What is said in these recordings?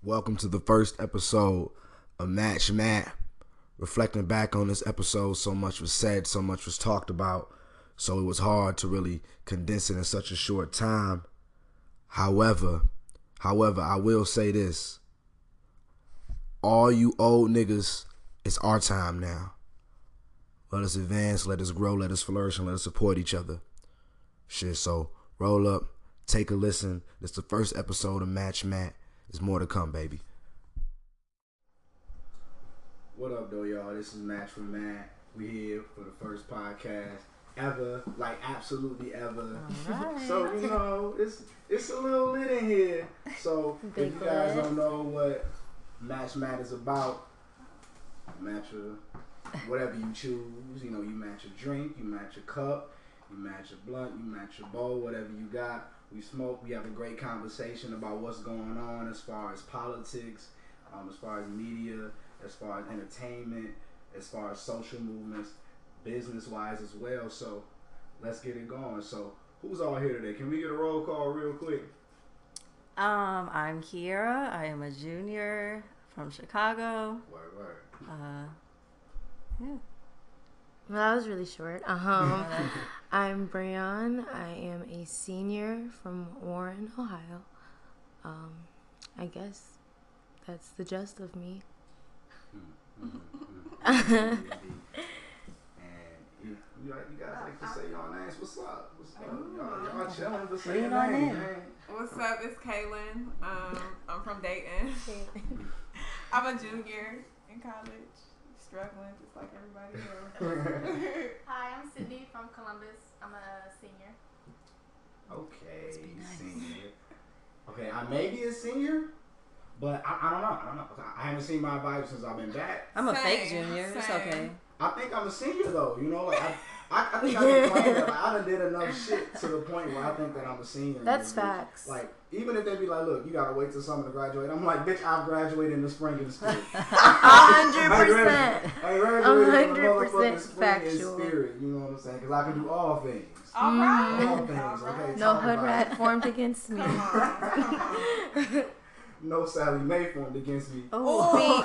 Welcome to the first episode of Match Matt. Reflecting back on this episode, so much was said, so much was talked about, so it was hard to really condense it in such a short time. However, I will say this. All you old niggas, it's our time now. Let us advance, let us grow, let us flourish, and let us support each other. Shit, so roll up, take a listen. This is the first episode of Match Matt. There's more to come, baby. What up, though, y'all? This is Match for Matt. We here for the first podcast ever, like absolutely ever. Right. So, you know, it's a little lit in here. So, if you guys don't know what Match Matt is about, match whatever you choose. You know, you match a drink, you match a cup, you match a blunt, you match a bowl, whatever you got. We smoke, we have a great conversation about what's going on as far as politics, as far as media, as far as entertainment, as far as social movements, business-wise as well. So let's get it going. So who's all here today? Can we get a roll call real quick? I'm Kiera. I am a junior from Chicago. Word. Yeah. Well, that was really short. I'm Breon. I am a senior from Warren, Ohio. I guess that's the gist of me. And you guys like to say your names. What's up? Y'all chilling, but say your name, man. What's up? It's Kaylin. I'm from Dayton. I'm a junior in college, struggling just like everybody else. Hi, I'm Sydney from Columbus. I'm a senior. Okay, senior. Okay, I may be a senior, but I don't know. I haven't seen my vibe since I've been back. I'm a fake junior. It's okay. I think I'm a senior though. You know, like I think I can claim that I done did enough shit to the point where I think that I'm a senior. That's facts. Like, even if they be like, look, you gotta wait till summer to graduate. I'm like, bitch, I've graduated in the spring and the spirit. 100%. I graduated in the motherfucking spring factual. and spirit. You know what I'm saying? Because I can do all things. All right. All things. Okay. No hood rat formed against me. Come on. No Sally Mae formed against me. Oh,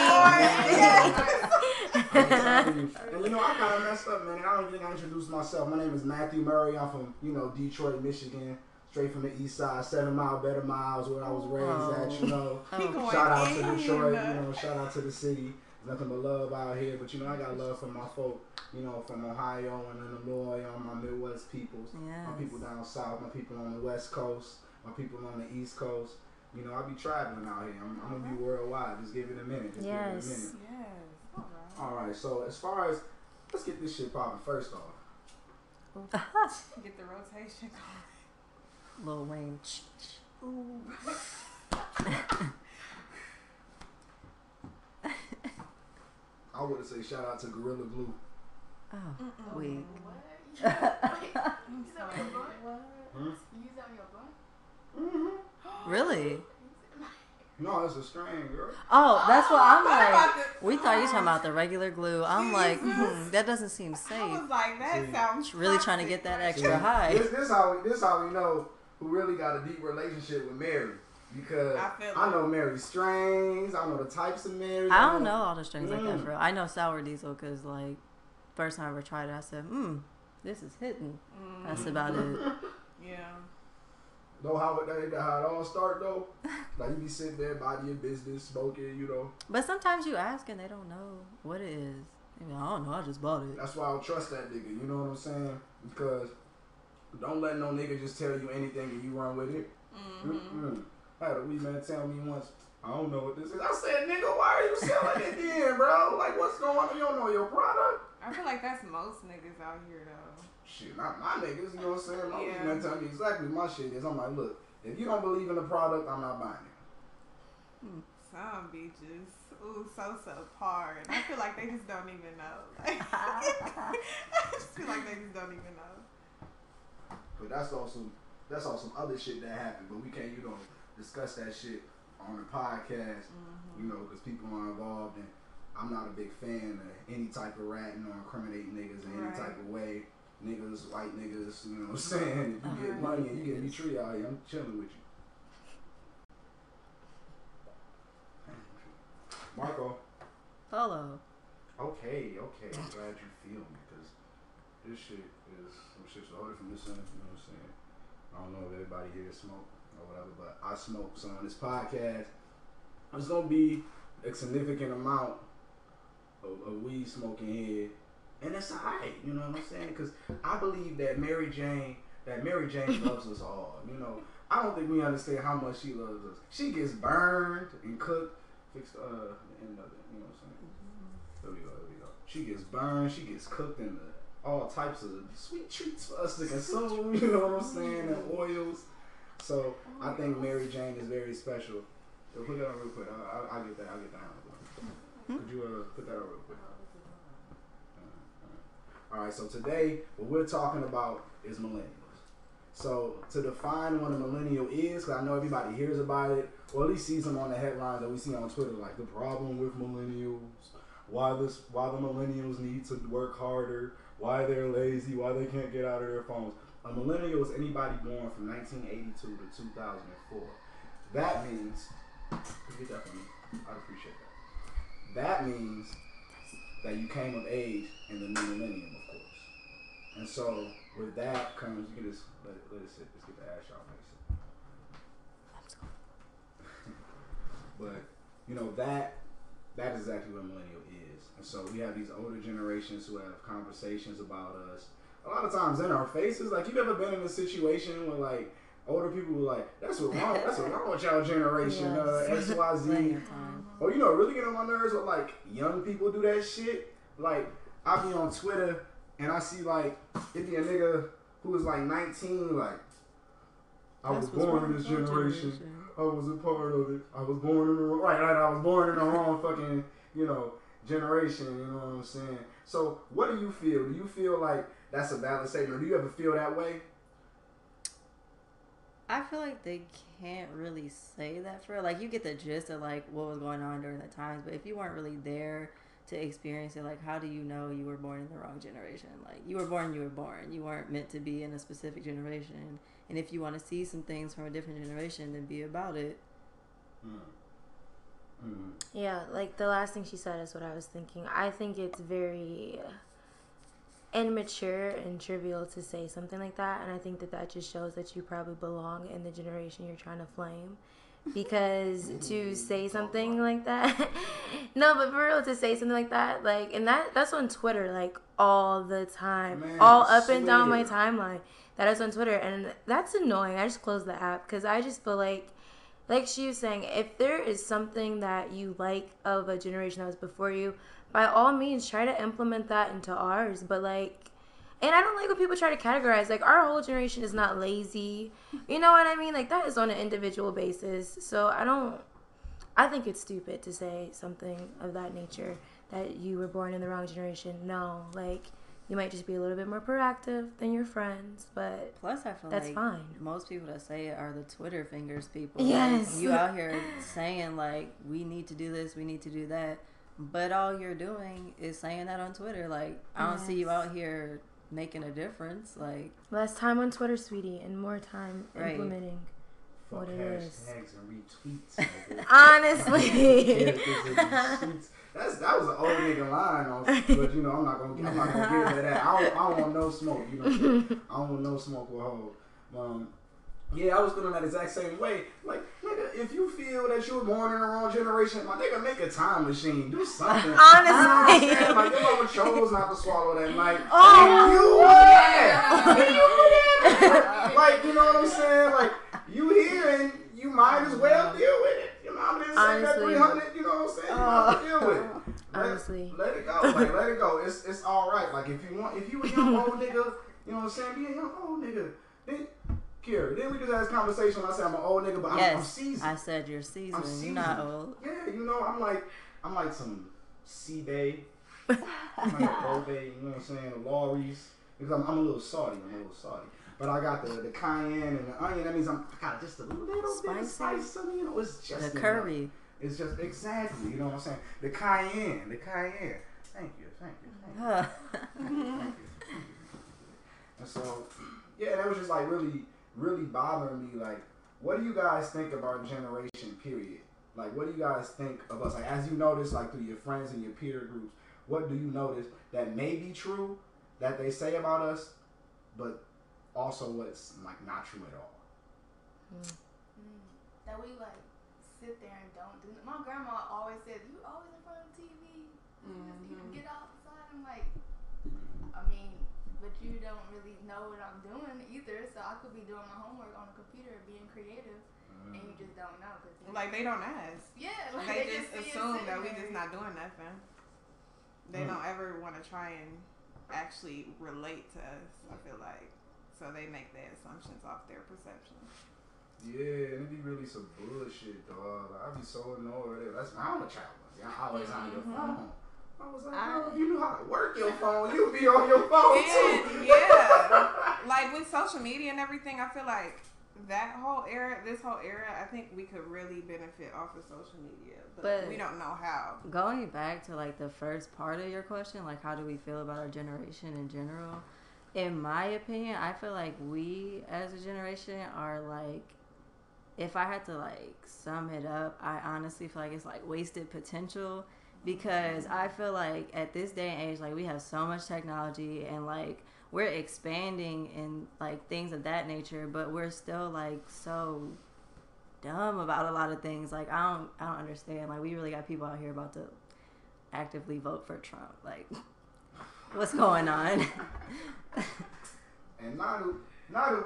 And you know, I kind of messed up, man. I don't think I introduced myself. My name is Matthew Murray. I'm from, Detroit, Michigan. Straight from the east side, 7 Mile Better Miles, where I was raised at, Shout out to Detroit, shout out to the city. Nothing but love out here. But, I got love for my folk, from Ohio and Illinois, my Midwest peoples. Yes. My people down south, my people on the West Coast, my people on the East Coast. I be traveling out here. I'm going to be worldwide. Just give it a minute. Yes. All right. So, as far as, let's get this shit popping first off. Get the rotation going. Lil Wayne. I would say shout out to Gorilla Glue. Oh, weak. What? You use that on your blunt? Hmm? You use that on your blunt? Mm-hmm. Really? No, it's a strain, girl. Oh, that's what I'm like. We thought you were talking about the regular glue. I'm like, that doesn't seem I safe. was like, that sounds Really trying to get that toxic. extra high. This how we know who really got a deep relationship with Mary. Because I know Mary's strains. I know the types of Mary. I don't know all the strings like that, for real. I know Sour Diesel because, like, first time I ever tried it, I said, this is hitting. That's about it. Yeah. Know how it all start, though? Like, you be sitting there, mind your business, smoking, But sometimes you ask and they don't know what it is. They be like, I don't know, I just bought it. That's why I don't trust that nigga, you know what I'm saying? Because don't let no nigga just tell you anything and you run with it. I had a weed man tell me once, I don't know what this is. I said, nigga, why are you selling it then, bro? Like, what's going on? You don't know your product? I feel like that's most niggas out here, though. Shit, not my niggas, you know what I'm saying? My weed man tell me exactly what my shit is. I'm like, look, if you don't believe in the product, I'm not buying it. Some bitches, so subpar. And I feel like they just don't even know. Like, I just feel like they just don't even know. But that's also some other shit that happened. But we can't, discuss that shit on the podcast, because people are involved, and I'm not a big fan of any type of ratting or incriminating niggas in any type of way. Niggas, white niggas, you know what I'm saying? If you get money and you get me tree out here, I'm chilling with you. solo. Okay. I'm glad you feel me, because this shit is some shit's older from this end. You know what I'm saying? I don't know if everybody here smoke or whatever, but I smoke. So on this podcast, there's gonna be a significant amount of weed smoking here, and that's alright. You know what I'm saying? Because I believe that Mary Jane loves us all. You know, I don't think we understand how much she loves us. She gets burned and cooked. Fixed the end of it. You know what I'm saying? There we go. She gets burned. She gets cooked in all types of sweet treats for us to consume. You know what I'm saying? And oils. So I think Mary Jane is very special. So put that on real quick. I'll get that. Could you put that on real quick? Alright, so today what we're talking about is millennials. So to define what a millennial is, because I know everybody hears about it, or at least sees them on the headlines that we see on Twitter, like the problem with millennials, why the millennials need to work harder, why they're lazy, why they can't get out of their phones. A millennial is anybody born from 1982 to 2004. That means, get that for me, I'd appreciate that. That means that you came of age in the new millennium, of course. And so with that comes, you can just let it sit. Just get the ash out, make it. But you know that is exactly what a millennial is. And so we have these older generations who have conversations about us. A lot of times in our faces. Like, you've ever been in a situation where like older people were like, that's what wrong with y'all generation, XYZ. Or, you know, really get on my nerves when like young people do that shit. Like, I be on Twitter and I see like it be a nigga who was like 19, like, I was born in this generation. I was a part of it. I was born in the wrong, I was born in the wrong fucking, you know, generation. You know what I'm saying? So, what do you feel? Do you feel like that's a valid statement, or do you ever feel that way? I feel like they can't really say that for real. Like, you get the gist of like what was going on during the times, but if you weren't really there to experience it, like, how do you know you were born in the wrong generation? Like, you were born. You weren't meant to be in a specific generation. And if you want to see some things from a different generation, then be about it. Yeah, like the last thing she said is what I was thinking. I think it's very immature and trivial to say something like that, and I think that just shows that you probably belong in the generation you're trying to flame. Because to say something like that, no, but for real, to say something like that, like, and that's on Twitter, like, all the time, man, all up and down my timeline. That is on Twitter, and that's annoying. I just closed the app because I just feel like she was saying, if there is something that you like of a generation that was before you, by all means, try to implement that into ours. But like, and I don't like when people try to categorize, like, our whole generation is not lazy. You know what I mean? Like, that is on an individual basis. So I think it's stupid to say something of that nature, that you were born in the wrong generation. No, like, you might just be a little bit more proactive than your friends, but plus I feel that's like fine. Most people that say it are the Twitter fingers people. Yes. Like, you out here saying like, we need to do this, we need to do that, but all you're doing is saying that on Twitter. Like, I don't see you out here making a difference. Like, less time on Twitter, sweetie, and more time implementing what it is. Hashtags and retweets. Honestly. That was an old nigga line, but you know, I'm not gonna get into that. I don't want no smoke. You know, I don't want no smoke with hoes. Yeah, I was feeling that exact same way. Like, nigga, if you feel that you were born in the wrong generation, my nigga, make a time machine. Do something. Honestly. You know, like, your mama chose not to swallow that night. Oh, you were there. Like, you know what I'm saying? Like, you here and you might as well deal with it. Your mama didn't say that 300. You know what I'm saying? You might as well deal with it. Honestly. Let it go. Like, let it go. It's all right. Like, if you a young old nigga, you know what I'm saying? Be a young old nigga. Then, Kira, then we just had this conversation when I said I'm an old nigga, but I'm seasoned. I said you're seasoned. You're not old. Yeah, you know, I'm like some C-Bay. I'm like a Bobe, you know what I'm saying? The Lawry's. Because I'm a little salty. But I got the cayenne and the onion. That means I got just a little bit of spice. You know, it's just the curry. It's just exactly, you know what I'm saying? The cayenne. Thank you. And so, yeah, that was just like really, really bothering me. Like, what do you guys think of our generation, period? Like, what do you guys think of us? Like, as you notice, like through your friends and your peer groups, what do you notice that may be true that they say about us, but also what's like not true at all? That we like sit there and don't do. My grandma always said, "You always in front of the TV. You can get outside." I'm like, I mean, but you don't really know what I'm doing either. So I could be doing my homework on the computer, being creative, and you just don't know. Like they don't ask. Yeah, like They just see us assume that sitting we there. just not doing nothing. They don't ever want to try and actually relate to us, I feel like. So they make their assumptions off their perception. Yeah, and it be really some bullshit, dog. Like, I be so annoyed. I'm a child. I always on your phone. I was like, bro, if you knew how to work your phone, you'd be on your phone too. Yeah. Like with social media and everything, I feel like this whole era, I think we could really benefit off of social media. But we don't know how. Going back to like the first part of your question, like how do we feel about our generation in general? In my opinion, I feel like we as a generation are like, if I had to like sum it up, I honestly feel like it's like wasted potential, because I feel like at this day and age, like we have so much technology and like we're expanding and like things of that nature, but we're still like so dumb about a lot of things. Like I don't understand. Like we really got people out here about to actively vote for Trump. Like what's going on? And now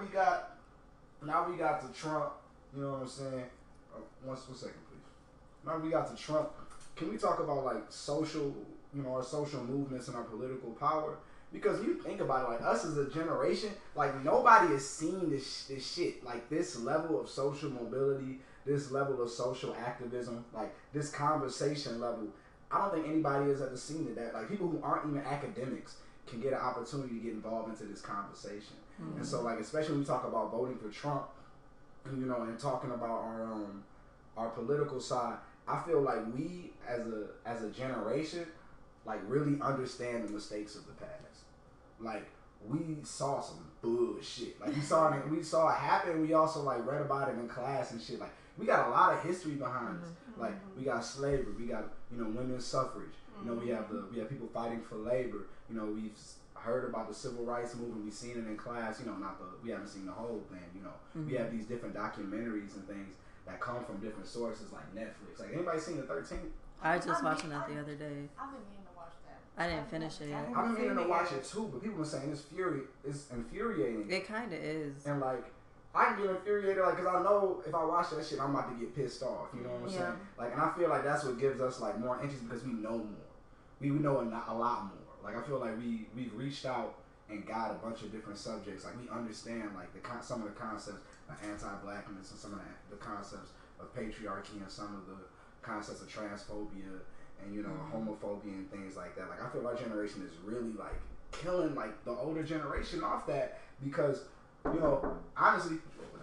we got to Trump. You know what I'm saying? One second, please. Now we got to Trump. Can we talk about like social, our social movements and our political power? Because you think about it, like us as a generation, like nobody has seen this shit, like this level of social mobility, this level of social activism, like this conversation level. I don't think anybody has ever seen it. That like people who aren't even academics can get an opportunity to get involved into this conversation. Mm-hmm. And so like especially when we talk about voting for Trump, and talking about our political side, I feel like we as a generation like really understand the mistakes of the past. Like we saw some bullshit. Like we saw it happen. We also like read about it in class and shit. Like we got a lot of history behind us. Like we got slavery. We got women's suffrage. We have people fighting for labor. We've heard about the civil rights movement. We've seen it in class. We haven't seen the whole thing. We have these different documentaries and things that come from different sources like Netflix. Like anybody seen the 13th? I was just watching that the other day. I've been meaning to watch that. I didn't finish it yet. I've been meaning to watch it too, but people were saying it's infuriating. It kind of is. And like, I get infuriated, like, cause I know if I watch that shit, I'm about to get pissed off. You know what I'm saying? Like, and I feel like that's what gives us like more interest because we know more. We know a lot more. Like, I feel like we've reached out and got a bunch of different subjects. Like, we understand like some of the concepts of anti-blackness and some of the concepts of patriarchy and some of the concepts of transphobia and homophobia and things like that. Like I feel our generation is really like killing like the older generation off that because honestly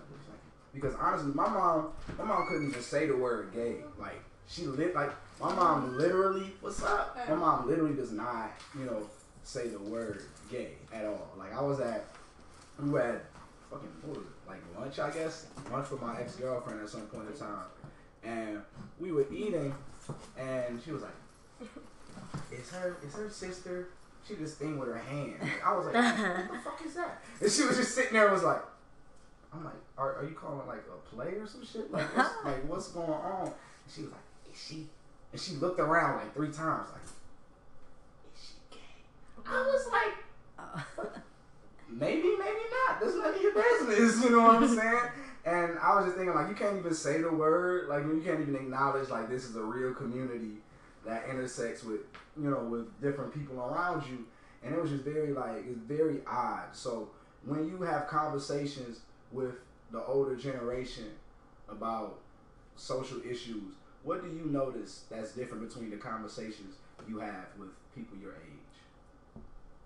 my mom couldn't even say the word gay. Like my mom literally my mom literally does not say the word gay at all. Like we were at fucking what was it, like lunch, I guess, lunch with my ex-girlfriend at some point in time, and we were eating and she was like, Is her sister? She did this thing with her hand. Like, I was like, what the fuck is that? And she was just sitting there and was like, I'm like, are you calling like a play or some shit? Like what's going on? And she was like, is she? And she looked around like 3 times like, is she gay? I was like, maybe not. That's none of your business. You know what I'm saying? And I was just thinking like, you can't even say the word. Like you can't even acknowledge like this is a real community that intersects with with different people around you, and it was just it's very odd. So when you have conversations with the older generation about social issues, what do you notice that's different between the conversations you have with people your age?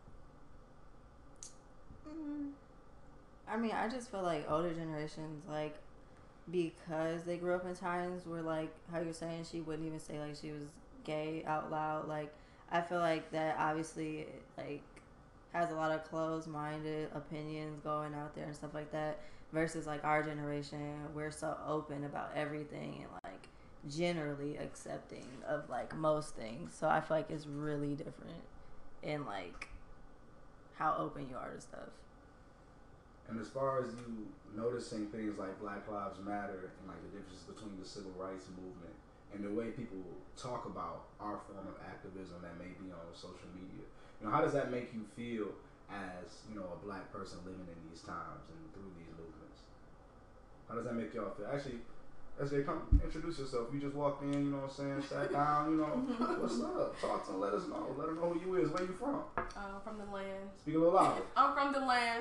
I mean, I just feel like older generations, like, because they grew up in times where, like, how you're saying she wouldn't even say, like, she was gay out loud. Like, I feel like that obviously, like, has a lot of closed-minded opinions going out there and stuff like that versus, like, our generation. We're so open about everything and, like, generally accepting of like most things. So I feel like it's really different in like how open you are to stuff. And as far as you noticing things like Black Lives Matter and like the differences between the civil rights movement and the way people talk about our form of activism that may be on social media, you know, how does that make you feel as, you know, a black person living in these times and through these movements? How does that make y'all feel? Actually, SJ, come introduce yourself. You just walked in, you know what I'm saying, sat down, you know, what's up? Talk to them, let us know. Let them know who you is. Where you from? From the land. Speak a little louder. I'm from the land.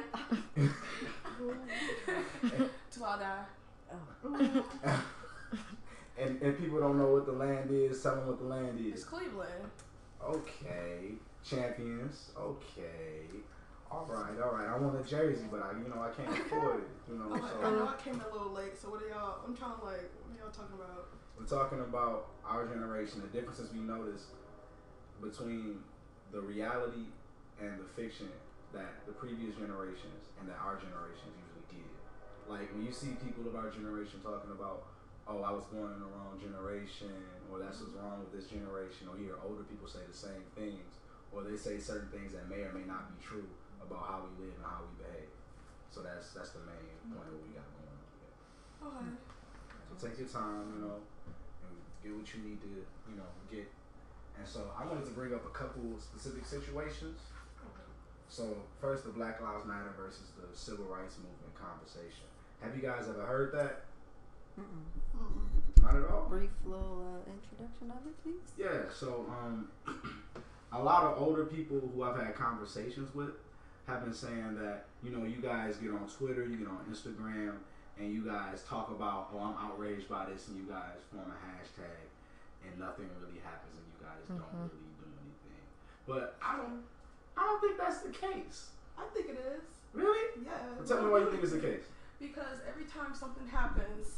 Till I die. Oh. And people don't know what the land is. Tell them what the land is. It's Cleveland. Okay. Champions. Okay. All right. I want a jersey, but I can't afford it. You know. Okay, So I know I came a little late. So what are y'all? I'm trying to what are y'all talking about? we're talking about our generation, the differences we notice between the reality and the fiction that the previous generations and that our generations usually did. Like when you see people of our generation talking about, oh, I was born in the wrong generation, or that's what's wrong with this generation, or you hear older people say the same things, or they say certain things that may or may not be true about how we live and how we behave. So that's the main point of what we got going on here. Okay. So take your time, you know, and get what you need to, you know, get. And so I wanted to bring up a couple specific situations. So first, the Black Lives Matter versus the Civil Rights Movement conversation. Have you guys ever heard that? Not at all? Brief little introduction of it, please. Yeah, so a lot of older people who I've had conversations with have been saying that, you know, you guys get on Twitter, you get on Instagram, and you guys talk about, oh, I'm outraged by this, and you guys form a hashtag, and nothing really happens, and you guys don't really do anything. But I don't think that's the case. I think it is. Really? Yeah. Well, tell me why you think it's the case. Because every time something happens,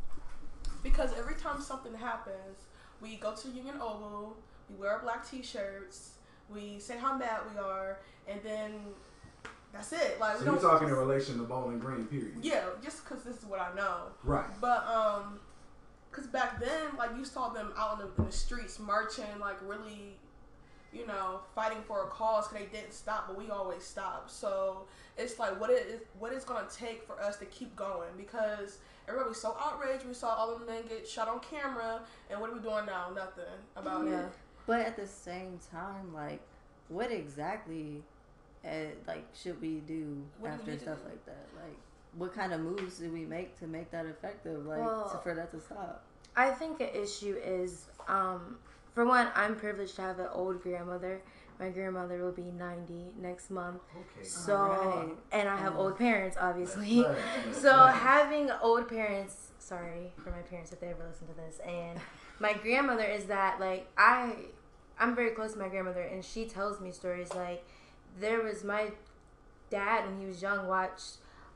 we go to Union Oval, we wear our black T-shirts, we say how mad we are, and then that's it. Like, so you're talking in relation to Bowling Green, period. Yeah, just because this is what I know. Right. But because back then, like, you saw them out in the streets marching, like, really, you know, fighting for a cause, because they didn't stop, but we always stopped. So it's like, what it's going to take for us to keep going, because everybody was so outraged. We saw all of them men get shot on camera, and what are we doing now? Nothing about it. But at the same time, like, what exactly, like, should we do after stuff like that? Like, what kind of moves do we make to make that effective, like, for that to stop? I think an issue is, for one, I'm privileged to have an old grandmother. My grandmother will be 90 next month. Okay. So, and I have old parents, obviously. So having old parents, sorry for my parents if they ever listen to this, and my grandmother is that, like, I'm very close to my grandmother, and she tells me stories. Like, there was my dad when he was young watched,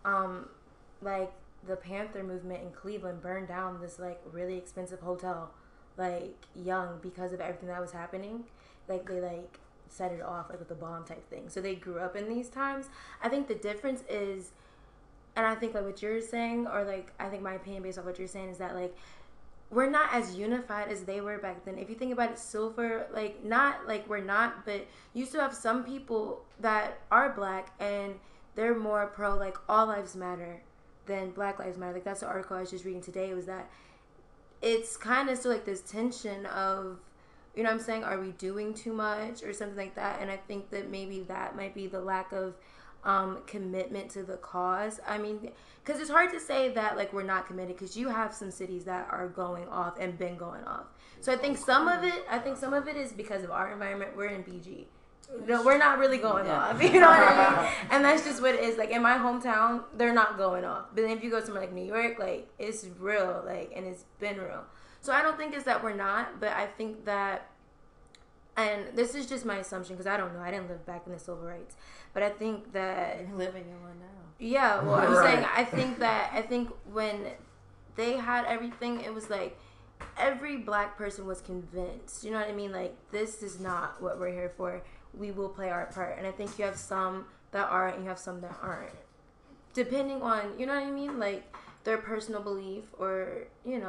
like, the Panther movement in Cleveland burned down this, like, really expensive hotel, like, young, because of everything that was happening. Like, they, like, set it off, like, with a bomb type thing. So they grew up in these times. I think the difference is, and I think, like, what you're saying, or, like, I think my opinion based off what you're saying is that, like, we're not as unified as they were back then. If you think about it, Silver, like, not, like, we're not, but you still have some people that are black, and they're more pro, like, all lives matter than Black Lives Matter. Like, that's the article I was just reading today, was that it's kind of still, like, this tension of, you know what I'm saying, are we doing too much or something like that? And I think that maybe that might be the lack of commitment to the cause. I mean, because it's hard to say that, like, we're not committed, because you have some cities that are going off and been going off. So I think some of it is because of our environment. We're in BG. No, we're not really going off. You know what I mean? And that's just what it is. Like, in my hometown, they're not going off. But then if you go somewhere like New York, like, it's real, like, and it's been real. So I don't think it's that we're not, but I think that, and this is just my assumption, because I don't know, I didn't live back in the civil rights, but I think that You're living in one now. Yeah, well, I'm saying, I think when they had everything, it was like every black person was convinced, you know what I mean? Like, this is not what we're here for. We will play our part. And I think you have some that are, and you have some that aren't. Depending on, you know what I mean? Like, their personal belief, or, you know,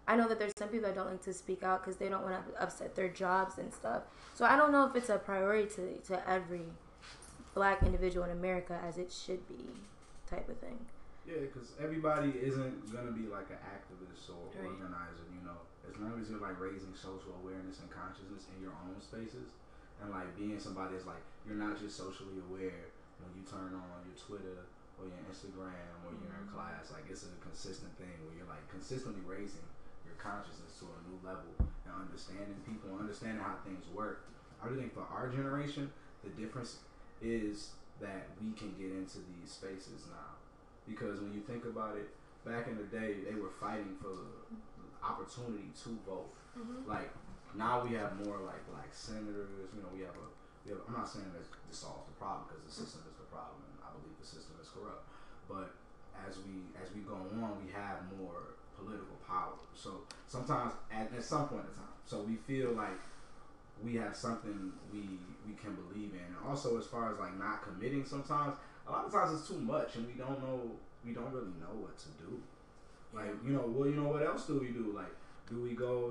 I know that there's some people that don't like to speak out because they don't want to upset their jobs and stuff. So I don't know if it's a priority to every black individual in America as it should be, type of thing. Yeah, because everybody isn't gonna be like an activist or organizer, you know. As long as you're like raising social awareness and consciousness in your own spaces, and like being somebody that's like you're not just socially aware when you turn on your Twitter or your Instagram or you're in class. Like it's a consistent thing where you're like consistently raising your consciousness to a new level and understanding people, understanding how things work. I really think for our generation, the difference is that we can get into these spaces now. Because when you think about it, back in the day, they were fighting for the opportunity to vote. Like now we have more like black senators. You know, we have. I'm not saying that this solves the problem because the system is the problem, and I believe the system is corrupt. But as we go on, we have more political power. So sometimes at some point in time, so we feel like we have something we can believe in. And also as far as like not committing, sometimes a lot of times it's too much and we don't really know what to do. Like, you know what else do we do? Like, do we go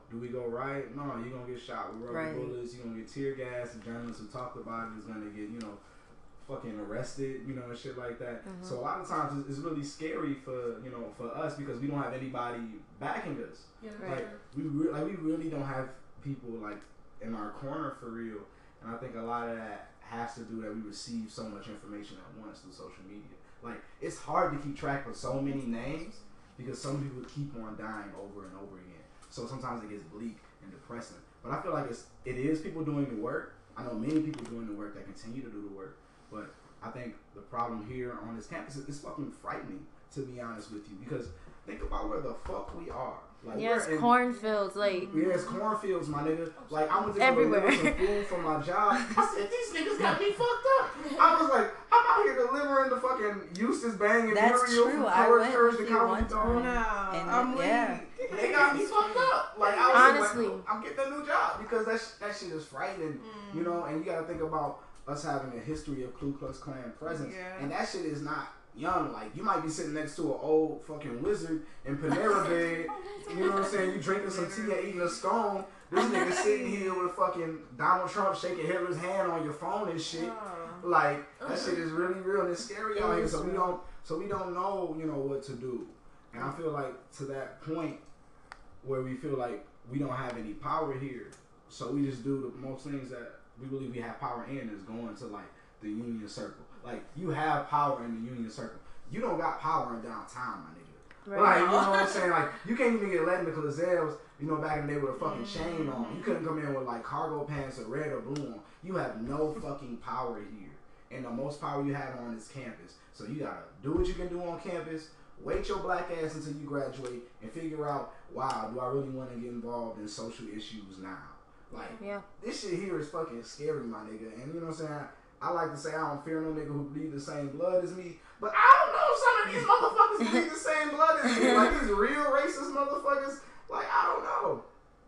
right? No, you're gonna get shot with rubber bullets, you're gonna get tear gas, the journalist who talked about it is gonna get, fucking arrested, and shit like that. So a lot of times it's really scary for us because we don't have anybody backing us. Yeah. Like we really don't have people like in our corner for real. And I think a lot of that has to do that we receive so much information at once through social media. Like it's hard to keep track of so many names because some people keep on dying over and over again. So sometimes it gets bleak and depressing. But I feel like it is people doing the work. I know many people doing the work that continue to do the work. But I think the problem here on this campus is fucking frightening, to be honest with you. Because think about where the fuck we are. Like, yes, cornfields, like. Yes, cornfields, my nigga. Like, I went to everywhere. Deliver some food for my job. I said, these niggas got me fucked up. I was like, I'm out here delivering the fucking Eustace Bang and That's Muriel true. from I Courage went Courage with to you Comedy one Dome. time. Yeah. They got me fucked up. Like, I was honestly, like, I'm getting a new job because that shit is frightening, and you gotta think about us having a history of Ku Klux Klan presence, and that shit is not young. Like, you might be sitting next to an old fucking wizard in Panera Bread, you know what I'm saying? You drinking some tea and eating a scone. This nigga sitting here with fucking Donald Trump shaking Hitler's hand on your phone and shit. Like, that shit is really real and it's scary out here. So we don't know, what to do. And I feel like to that point where we feel like we don't have any power here, so we just do the most things that we believe we have power in is going to like the union circle. Like, you have power in the union circle. You don't got power in downtown, my nigga. Right. Like, you know what I'm saying? Like, you can't even get let into Clazelle's, back in the day with a fucking chain on. You couldn't come in with like cargo pants or red or blue on. You have no fucking power here. And the most power you have on this campus. So you gotta do what you can do on campus, wait your black ass until you graduate, and figure out, wow, do I really want to get involved in social issues now? Like, this shit here is fucking scary, my nigga. And you know what I'm saying? I like to say I don't fear no nigga who bleed the same blood as me, but I don't know if some of these motherfuckers bleed the same blood as me. Like, these real racist motherfuckers, like, I don't know.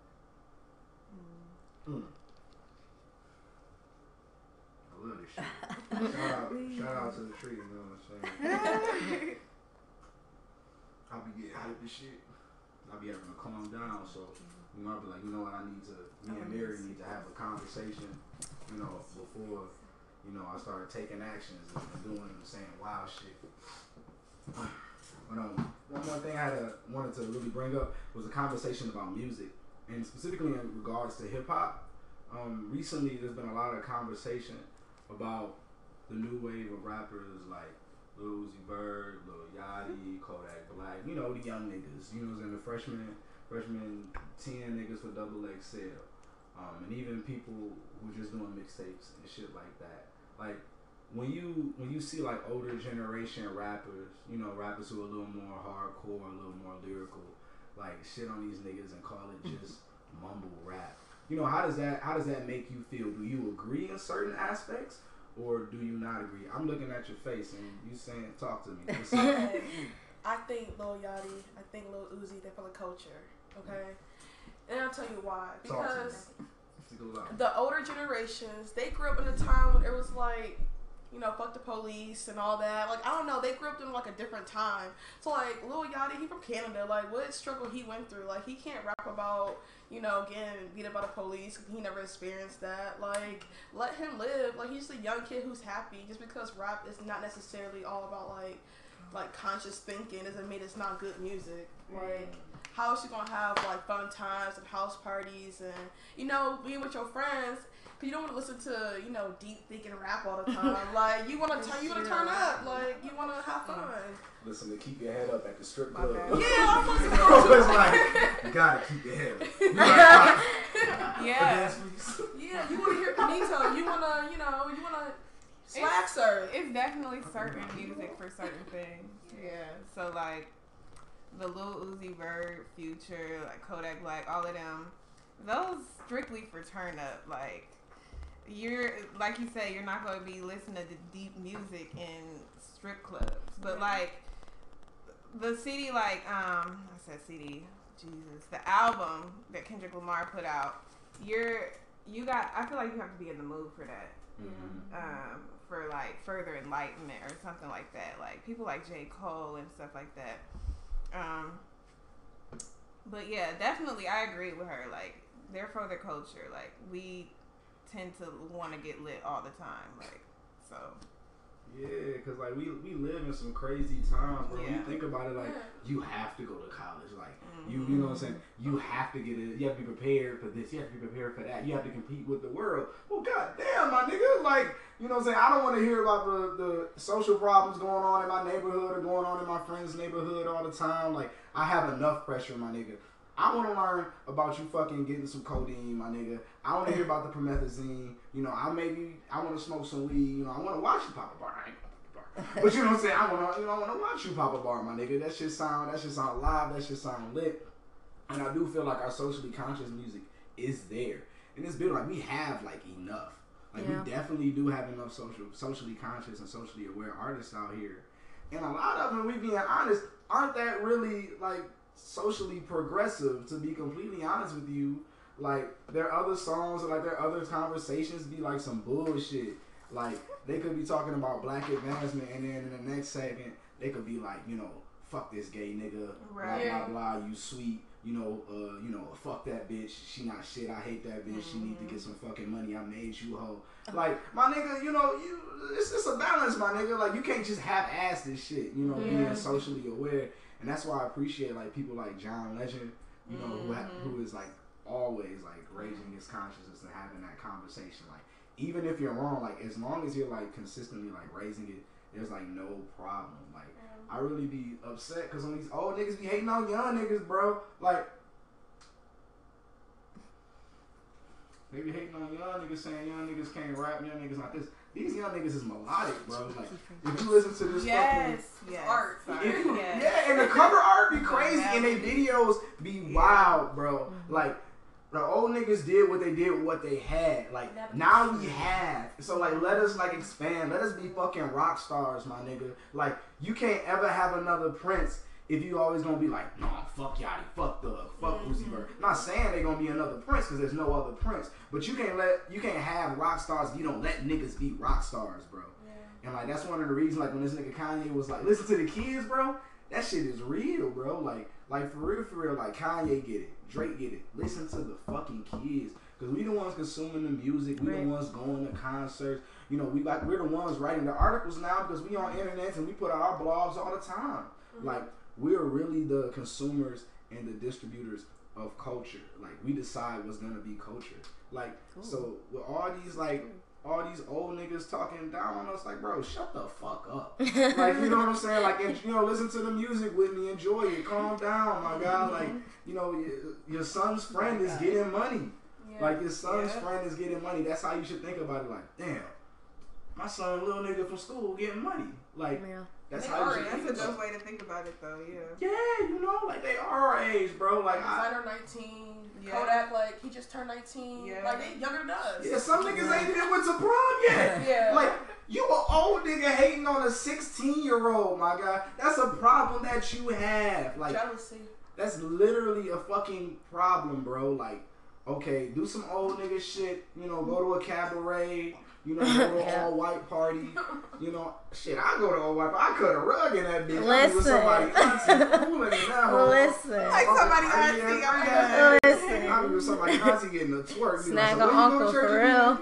I love this shit. Shout out to the tree, you know what I'm saying? I'll be getting hyped as shit. I'll be having to calm down, so I'll be like, me and Mary need to have a conversation, before, I started taking actions and doing and saying wild shit. But one more thing I wanted to really bring up was a conversation about music, and specifically in regards to hip hop. Recently, there's been a lot of conversation about the new wave of rappers like Lil Uzi Vert, Lil Yachty, Kodak Black, the young niggas, and the freshman 10 niggas for XXL. And even people who are just doing mixtapes and shit like that. Like, when you see like older generation rappers, rappers who are a little more hardcore, a little more lyrical, like shit on these niggas and call it just mumble rap. How does that make you feel? Do you agree in certain aspects, or do you not agree? I'm looking at your face and you saying, talk to me. I think Lil Yachty, I think Lil Uzi, they're for the culture, okay? And I'll tell you why. Because the older generations, they grew up in a time when it was like fuck the police and all that. Like, I don't know, they grew up in like a different time. So like Lil Yachty, he from Canada. Like, what struggle he went through? Like, he can't rap about getting beat up by the police. He never experienced that. Like, let him live. Like, he's a young kid who's happy. Just because rap is not necessarily all about like conscious thinking doesn't mean it's not good music. Like, how is you gonna have like fun times and house parties and being with your friends? Cause you don't want to listen to deep thinking rap all the time. Like, you wanna turn up. Like, you wanna have fun. Listen to Keep Your Head Up at the strip club. Yeah, I'm supposed to go. It's like, you gotta keep your head up. Yeah, you wanna hear Benito. You wanna slack surf. It's definitely certain music for certain things. Yeah. So like the Lil Uzi Vert, Future, like Kodak Black, all of them, those strictly for turn up. Like, you're, like you say, you're not going to be listening to deep music in strip clubs. But like the CD, like I said CD, Jesus, the album that Kendrick Lamar put out, I feel like you have to be in the mood for that. For like further enlightenment or something like that. Like people like J. Cole and stuff like that. But yeah, definitely I agree with her. Like, they're for the culture. Like, we tend to want to get lit all the time. Like, so. Yeah, because like we live in some crazy times, bro. Yeah. You think about it, like, you have to go to college. Like, you know what I'm saying? You have to get it. You have to be prepared for this. You have to be prepared for that. You have to compete with the world. Well, goddamn, my nigga. Like, you know what I'm saying? I don't want to hear about the social problems going on in my neighborhood or going on in my friend's neighborhood all the time. Like, I have enough pressure, my nigga. I want to learn about you fucking getting some codeine, my nigga. I want to hear about the promethazine. I want to smoke some weed. I want to watch you pop a bar. I ain't gonna pop a bar. But you know what I'm saying? I want to watch you pop a bar, my nigga. That shit sound live. That shit sound lit. And I do feel like our socially conscious music is there. And it's been like, we have like enough. Like, we definitely do have enough socially conscious and socially aware artists out here. And a lot of them, we being honest, aren't that really like socially progressive, to be completely honest with you. Like, their other songs or like their other conversations be like some bullshit. Like, they could be talking about black advancement, and then in the next second they could be like, fuck this gay nigga, blah blah blah, you sweet, fuck that bitch, she not shit, I hate that bitch, she need to get some fucking money, I made you hoe. Like, my nigga, it's a balance, my nigga. Like, you can't just half-ass this shit, being socially aware. And that's why I appreciate like people like John Legend, who is like always like raising his consciousness and having that conversation. Like, even if you're wrong, like, as long as you're like consistently like raising it, there's like no problem. Like, I really be upset because when these old niggas be hating on young niggas, bro. Like, they be hating on young niggas, saying young niggas can't rap, young niggas not this. These young niggas is melodic, bro. Like, if you listen to this fucking art, and the cover art be crazy, and they videos be wild, bro. Like, the old niggas did what they did with what they had. Like, now we have. So, like, let us, like, expand. Let us be fucking rock stars, my nigga. Like, you can't ever have another Prince if you always gonna be like, nah, fuck Yachty, fuck Thug, fuck Uzi Vert. Not saying they gonna be another Prince, because there's no other Prince. But you can't have rock stars if you don't let niggas be rock stars, bro. Yeah. And, like, that's one of the reasons, like, when this nigga Kanye was like, listen to the kids, bro. That shit is real, bro. Like, for real, like, Kanye get it. Drake get it. Listen to the fucking kids. Because we the ones consuming the music. We the ones going to concerts. We're the ones writing the articles now because we on internet and we put out our blogs all the time. Like, we're really the consumers and the distributors of culture. Like, we decide what's going to be culture. Like, so with all these, like, all these old niggas talking down on us, like, bro, shut the fuck up. Like, you know what I'm saying? Like, listen to the music with me, enjoy it, calm down, my guy. Like, your son's friend is getting money. Yeah. Like, your son's friend is getting money. That's how you should think about it. Like, damn, my son, a little nigga from school, getting money. Like, that's how you should think about it. That's a good way to think about it, though, Yeah, like, they are our age, bro. Like, Designer 19. Kodak, like, he just turned 19. Yeah. Like, they younger than us. Yeah, some niggas ain't even went to prom yet. Yeah. Like, you an old nigga hating on a 16-year-old, my guy. That's a problem that you have. Like, jealousy. That's literally a fucking problem, bro. Like, okay, do some old nigga shit. Go to a cabaret. You know, go to all white party. You know, shit, I go to all white. I cut a rug in that bitch. I be with somebody auntie fooling in that hole. Listen. Like somebody auntie, I'm done. Listen. I be with somebody auntie getting a twerk. Snag like, a so uncle for real.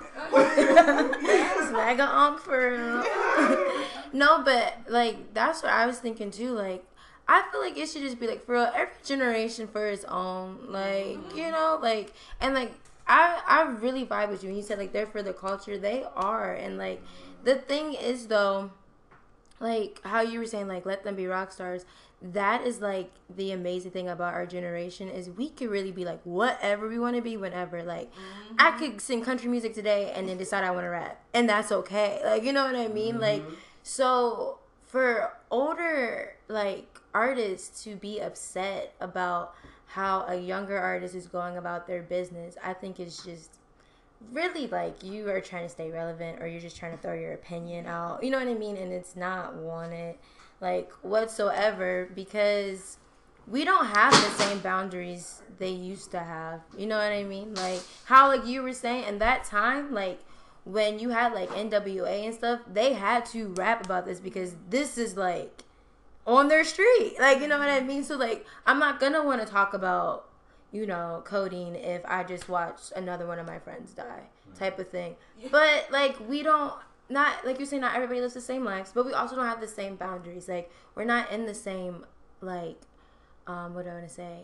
Snag a uncle for real. No, but like that's what I was thinking too. Like I feel like it should just be like for real, every generation for its own. Like you know, like and like I really vibe with you when you said like they're for the culture. They are, and like the thing is though, like how you were saying like let them be rock stars. That is like the amazing thing about our generation is we could really be like whatever we want to be whenever. Like I could sing country music today and then decide I want to rap, and that's okay. Like you know what I mean? Like so for older like artists to be upset about how a younger artist is going about their business, I think it's just really like you are trying to stay relevant or you're just trying to throw your opinion out. You know what I mean? And it's not wanted like whatsoever because we don't have the same boundaries they used to have. You know what I mean? Like how like you were saying in that time, like when you had like NWA and stuff, they had to rap about this because this is like on their street. Like, you know what I mean? So like I'm not gonna want to talk about, you know, codeine if I just watched another one of my friends die type of thing. But like we don't not like you're saying not everybody lives the same lives, but we also don't have the same boundaries. Like we're not in the same like what do I want to say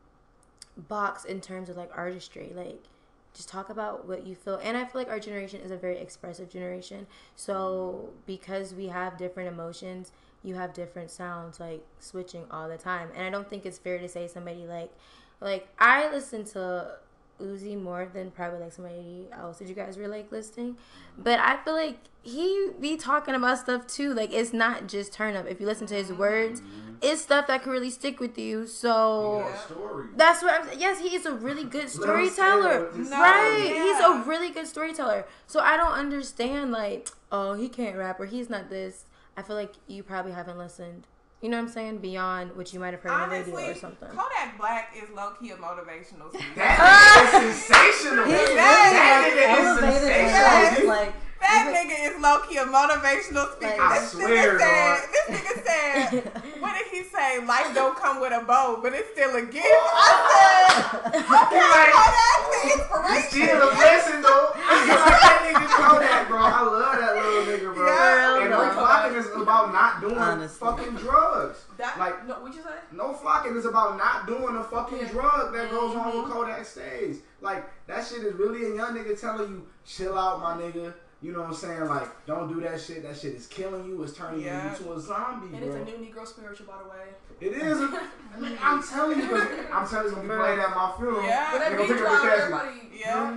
box in terms of like artistry. Like just talk about what you feel. And I feel like our generation is a very expressive generation. So because we have different emotions, you have different sounds like switching all the time. And I don't think it's fair to say somebody like I listen to Uzi more than probably like somebody else that you guys were like listening, but I feel like he be talking about stuff too. Like it's not just turn up. If you listen to his words, it's stuff that could really stick with you. So that's what I'm saying. Yes, he is a really good storyteller, right? He's a really good storyteller. So I don't understand like, oh, he can't rap or he's not this. I feel like you probably haven't listened. You know what I'm saying? Beyond what you might have heard on the radio or something. Kodak Black is low-key a motivational speaker. That nigga is sensational. That nigga is sensational. Like, that nigga is low-key a motivational speaker. I swear, dog. This nigga said, what did he say? Life don't come with a bow, but it's still a gift. I said, okay, Kodak, inspiration. Still a blessing, though. That nigga Kodak, bro. I love that little nigga, bro. Yeah, and no flocking is about not doing fucking drugs. That, like, no, what'd you say? No flocking is about not doing a fucking drug that goes on with Kodak stays. Like, that shit is really a young nigga telling you, chill out, my nigga. You know what I'm saying? Like, don't do that shit. That shit is killing you. It's turning you into a zombie, and bro. it's a new Negro spiritual, by the way. It is. I'm telling you, it's gonna be played at my funeral. Yeah. But that beat drop, everybody. Yeah.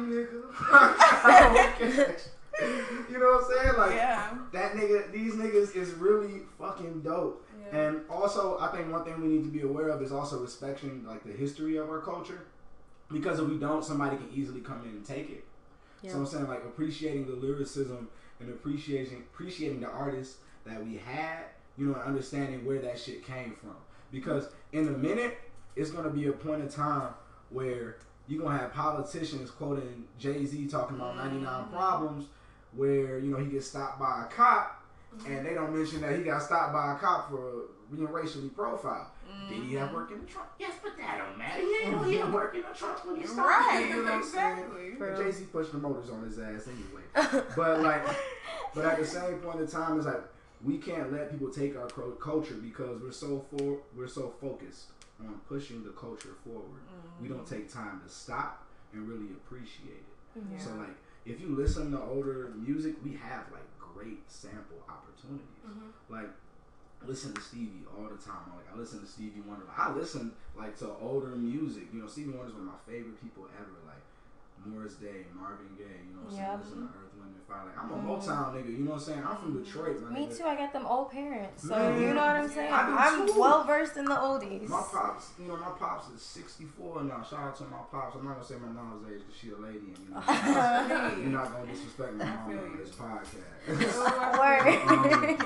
You know what I'm saying? Like, that nigga, these niggas is really fucking dope. Yeah. And also, I think one thing we need to be aware of is also respecting, like, the history of our culture. Because if we don't, somebody can easily come in and take it. Yeah. So I'm saying, like, appreciating the lyricism and appreciating the artists that we had, you know, and understanding where that shit came from. Because in a minute, it's going to be a point in time where you're going to have politicians quoting Jay-Z talking about 99 Problems, where, you know, he gets stopped by a cop, and they don't mention that he got stopped by a cop for being racially profiled. Did he have work in the trunk? Yes, but that don't matter. He had work in the trunk when he stopped. Right, you know exactly. Jay-Z pushed the motors on his ass anyway. But at the same point in time, it's like we can't let people take our culture because we're so focused on pushing the culture forward. We don't take time to stop and really appreciate it. Yeah. So like, if you listen to older music, we have like great sample opportunities. Like, listen to Stevie all the time. Like, I listen to Stevie Wonder. I listen like to older music. You know, Stevie Wonder's one of my favorite people ever. Like Morris Day, Marvin Gaye. You know what I'm saying? Listen to Earth, Wind and Fire. Like, I'm a Motown nigga. You know what I'm saying? I'm from Detroit, man. Me too. I got them old parents, so you know what I'm saying. I'm well versed in the oldies. My pops, you know, my pops is 64 now. Shout out to my pops. I'm not gonna say my mom's age because she a lady, and you know, you're not gonna disrespect my mom on this podcast. Word.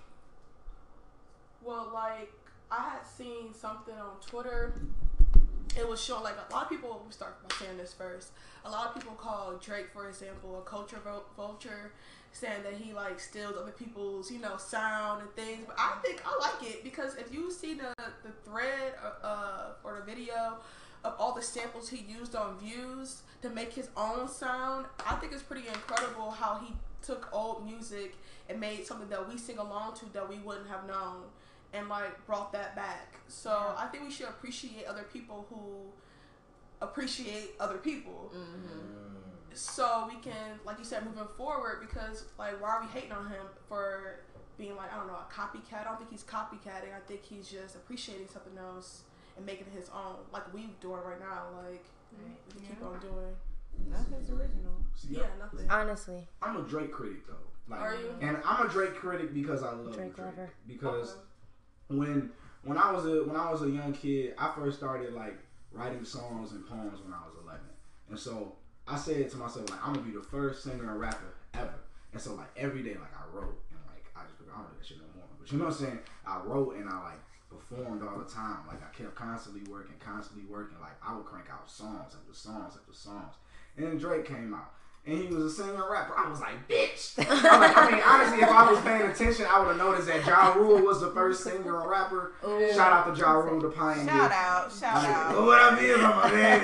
Well, like, I had seen something on Twitter it was showing like a lot of people. We start by saying this first. A lot of people call Drake, for example, a culture vulture, saying that he like steals other people's sound and things. But I think I like it because if you see the thread or the video of all the samples he used on Views to make his own sound, I think it's pretty incredible how he took old music and made something that we sing along to that we wouldn't have known, and like brought that back. So I think we should appreciate other people who appreciate other people. So we can, like you said, moving forward, because like, why are we hating on him for being like, I don't know, a copycat? I don't think he's copycatting. I think he's just appreciating something else and making it his own, like we doing right now. Like we can keep on doing. Nothing's original. Nothing. Honestly, I'm a Drake critic though. Like, are you? And I'm a Drake critic because I love Drake lover. Because when I was a young kid, I first started like writing songs and poems when I was 11, and so I said to myself, like, I'm gonna be the first singer and rapper ever. And so like every day, like I wrote and like I don't do that shit no more. But you know what I'm saying? I wrote and I like performed all the time. Like I kept constantly working. Like I would crank out songs after songs after songs. And then Drake came out. And he was a singer and rapper. I was like, bitch. I mean, honestly, if I was paying attention, I would have noticed that Ja Rule was the first singer and rapper. Ooh. Shout out to Ja Rule, the pioneer. Shout out. Look what I feel on my baby.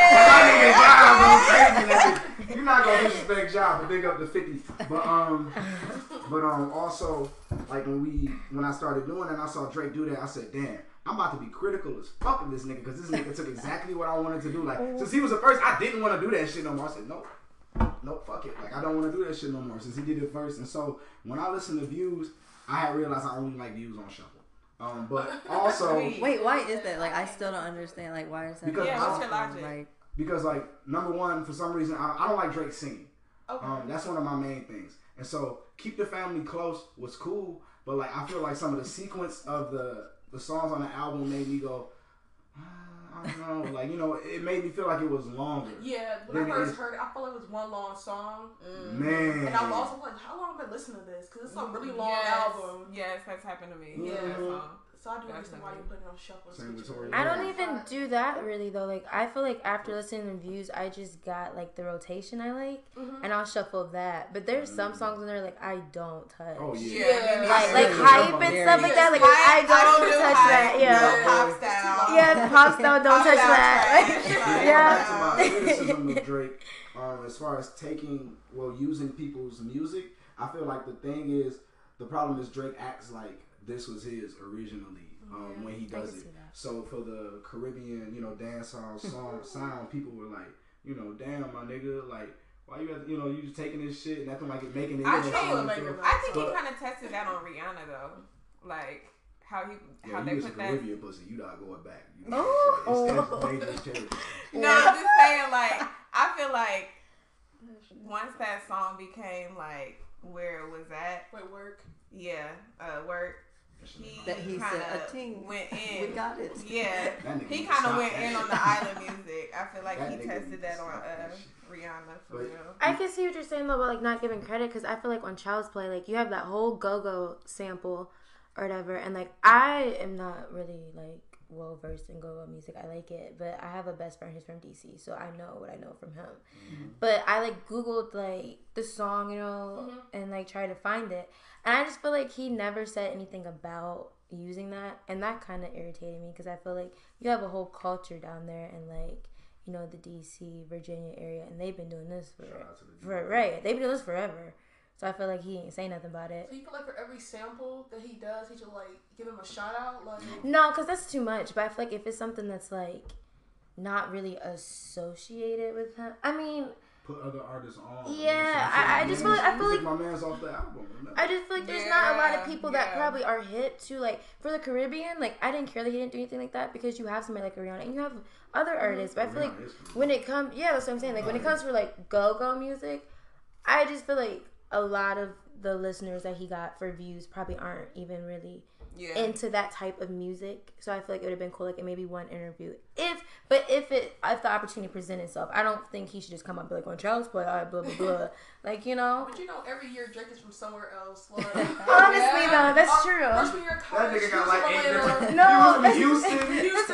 My nigga Ja go crazy. You're not gonna disrespect Ja, but big up to 50. But also, like when I started doing that, and I saw Drake do that, I said, damn. I'm about to be critical as fuck of this nigga, because this nigga took exactly what I wanted to do. Like, since he was the first, I didn't want to do that shit no more. I said, nope, fuck it. Like, I don't want to do that shit no more since he did it first. And so, when I listen to Views, I had realized I only like Views on shuffle. But also... Wait, why is that? Like, I still don't understand, like, why is that? Because what's your logic? Like, because, like, number one, for some reason, I don't like Drake singing. Okay. That's one of my main things. And so, Keep the Family Close was cool, but, like, I feel like some of the sequence of the songs on the album made me go, I don't know, like, it made me feel like it was longer. Yeah, when I first heard it, I felt like it was one long song. Man. And I was also like, how long have I listened to this? Because it's a really long album. Yes, that's happened to me. Yeah. So I do understand why you put it on shuffle. I don't even do that really though. Like I feel like after listening to Views, I just got like the rotation I like, and I'll shuffle that. But there's some songs in there like I don't touch. Oh yeah. Like hype and stuff like that. Like I don't touch that. Yeah. Pop style. Yeah, pop style. Don't touch that. Yeah. That's my criticism of Drake. As far as using people's music, I feel like the thing is, the problem is Drake acts like this was his originally when he does it. So for the Caribbean, dancehall sound, people were like, damn, my nigga, like, why you have, you just taking this shit and acting like it making it. I think he kind of tested that on Rihanna though, like how they put that. Caribbean pussy, you not going back. Oh. It's dangerous territory. No, I'm just saying, like, I feel like once that song became like where it was at. Wait, work. Yeah, work. He said a ting. Went in. We got it. Yeah, he kind of went in on the island music. I feel like he tested that on Rihanna for real. I can see what you're saying though, about like not giving credit, because I feel like on Child's Play, like you have that whole go-go sample or whatever, and like I am not really like well versed in go-go music. I like it, but I have a best friend who's from DC, so I know what I know from him. But I like Googled like the song, and like tried to find it, and I just feel like he never said anything about using that, and that kind of irritated me, because I feel like you have a whole culture down there, and like the DC, Virginia area, and they've been doing this they've been doing this forever. So I feel like he ain't say nothing about it. So you feel like for every sample that he does, he should like give him a shout out? Like no, because that's too much. But I feel like if it's something that's like not really associated with him, I mean, put other artists on. Yeah, I just feel like my man's off the album. I just feel like there's not a lot of people that probably are hip to like for the Caribbean. Like I didn't care that he didn't do anything like that, because you have somebody like Rihanna and you have other artists. But I feel like when it comes, that's what I'm saying. Like when it comes for like go-go music, I just feel like a lot of the listeners that he got for Views probably aren't even really into that type of music. So I feel like it would have been cool, like in maybe one interview, if the opportunity presented itself. I don't think he should just come up and be like, on Child's Play, blah blah blah. Like But every year Drake is from somewhere else. Like, honestly though, that's true. Freshman year of college, that nigga got like 8 different. No, Houston.